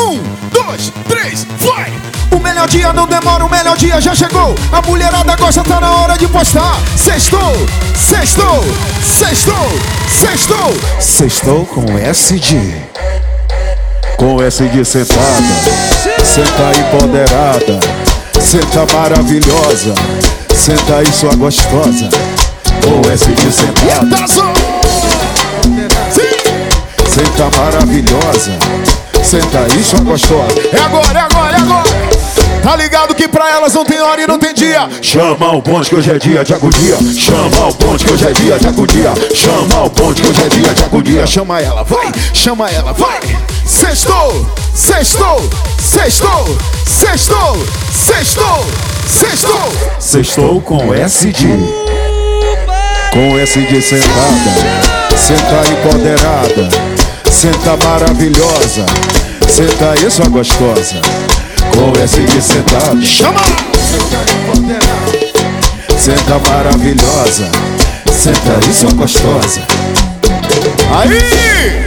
1, 2, 3, vai! O melhor dia não demora, o melhor dia já chegou. A mulherada gosta, tá na hora de postar. Sextou, sextou, sextou, sextou. Sextou com SD. Com SD sentada, senta empoderada, senta maravilhosa, senta aí sua gostosa. Com SD sentada, senta maravilhosa, senta aí sua gostosa. É agora, é agora, é agora. Tá ligado que pra elas não tem hora e não tem dia. Chama o bonde que hoje é dia de agonia. Chama o bonde que hoje é dia de agonia. Chama o bonde que hoje é dia de agonia. Chama ela, vai, chama ela, vai. Sextou, sextou, sextou, sextou, sextou, sextou. Sextou com SD. Com SD sentada, senta empoderada, senta maravilhosa, senta aí sua gostosa. Com SD sentada, chama! Senta empoderada, senta maravilhosa, senta aí sua gostosa. Aí!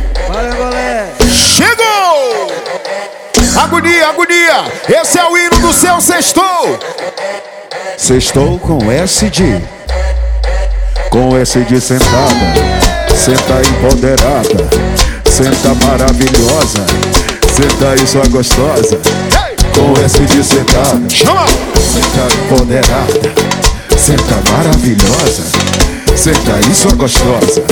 Chegou! Agonia, agonia! Esse é o hino do seu sextou! Sextou com SD. Com SD sentada, senta empoderada, senta maravilhosa, senta aí sua gostosa. Com SD sentada, chama! Senta empoderada, senta maravilhosa, senta aí sua gostosa.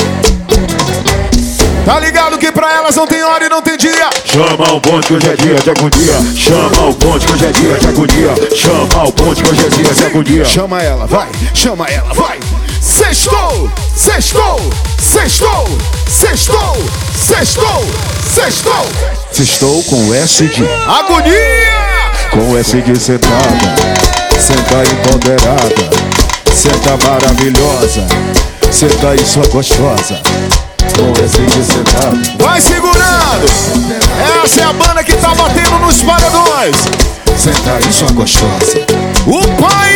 Tá ligado que pra elas não tem hora e não tem dia. Chama o bonde que hoje é dia de agonia. Chama o bonde que hoje é dia de agonia. Chama o bonde que hoje é dia de agonia. Chama ela, vai, chama ela, vai. Sextou, sextou, sextou, sextou, sextou, sextou. Sextou com SD. Agonia! Com SD sentada, senta empoderada, senta maravilhosa, senta aí sua gostosa. Com SD sentada, vai segurando! Essa é a banda que tá batendo nos paredões. senta aí sua gostosa. O pai